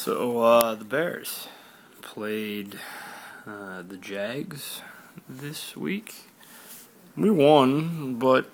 The Bears played the Jags this week. We won, but,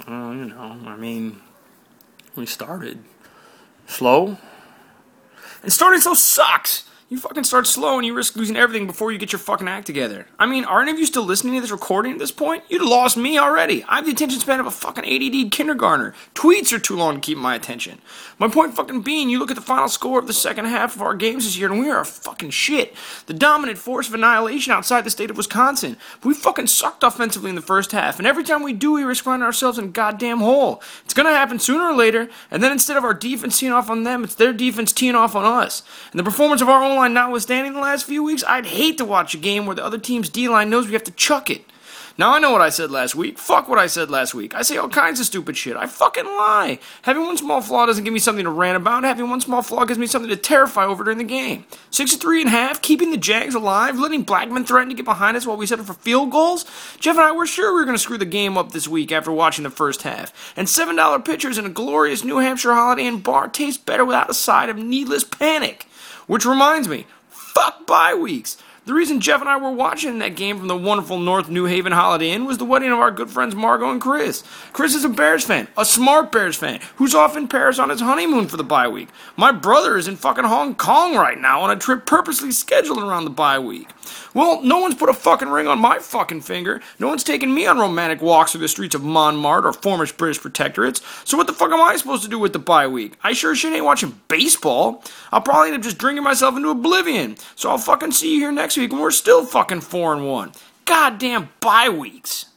we started slow. And starting slow sucks! You fucking start slow and you risk losing everything before you get your fucking act together. Are any of you still listening to this recording at this point? You'd lost me already. I have the attention span of a fucking ADD kindergartner. Tweets are too long to keep my attention. My point fucking being, you look at the final score of the second half of our games this year and we are fucking shit. The dominant force of annihilation outside the state of Wisconsin. But we fucking sucked offensively in the first half, and every time we do, we risk finding ourselves in a goddamn hole. It's gonna happen sooner or later, and then instead of our defense teeing off on them, it's their defense teeing off on us. And the performance of our own line notwithstanding the last few weeks, I'd hate to watch a game where the other team's D-line knows we have to chuck it. Now, I know what I said last week. Fuck what I said last week. I say all kinds of stupid shit. I fucking lie. Having one small flaw doesn't give me something to rant about. Having one small flaw gives me something to terrify over during the game. 63.5, keeping the Jags alive, letting Blackman threaten to get behind us while we settle for field goals. Jeff and I were sure we were going to screw the game up this week after watching the first half. And $7 pitchers and a glorious New Hampshire Holiday Inn bar taste better without a side of needless panic. Which reminds me, fuck bye weeks. The reason Jeff and I were watching that game from the wonderful North New Haven Holiday Inn was the wedding of our good friends Margot and Chris. Chris is a Bears fan, a smart Bears fan, who's off in Paris on his honeymoon for the bye week. My brother is in fucking Hong Kong right now on a trip purposely scheduled around the bye week. Well, no one's put a fucking ring on my fucking finger. No one's taken me on romantic walks through the streets of Montmartre or former British protectorates. So what the fuck am I supposed to do with the bye week? I sure shit ain't watching baseball. I'll probably end up just drinking myself into oblivion. So I'll fucking see you here next week when we're still fucking 4-1. Goddamn bye weeks.